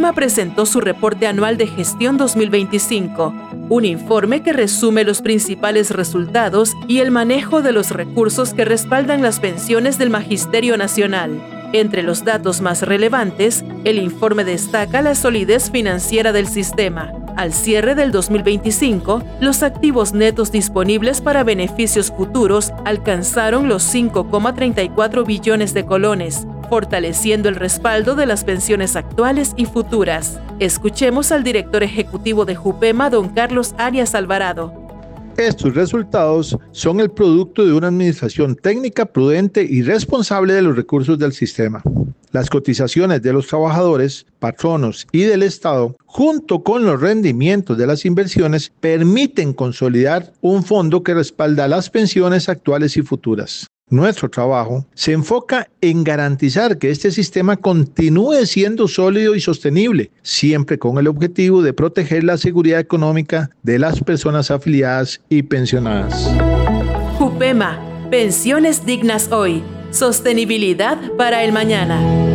Jupema presentó su reporte anual de gestión 2025, un informe que resume los principales resultados y el manejo de los recursos que respaldan las pensiones del Magisterio Nacional. Entre los datos más relevantes, el informe destaca la solidez financiera del sistema. Al cierre del 2025, los activos netos disponibles para beneficios futuros alcanzaron los 5,34 billones de colones, fortaleciendo el respaldo de las pensiones actuales y futuras. Escuchemos al director ejecutivo de Jupema, don Carlos Arias Alvarado. Estos resultados son el producto de una administración técnica, prudente y responsable de los recursos del sistema. Las cotizaciones de los trabajadores, patronos y del Estado, junto con los rendimientos de las inversiones, permiten consolidar un fondo que respalda las pensiones actuales y futuras. Nuestro trabajo se enfoca en garantizar que este sistema continúe siendo sólido y sostenible, siempre con el objetivo de proteger la seguridad económica de las personas afiliadas y pensionadas. Jupema, pensiones dignas hoy, sostenibilidad para el mañana.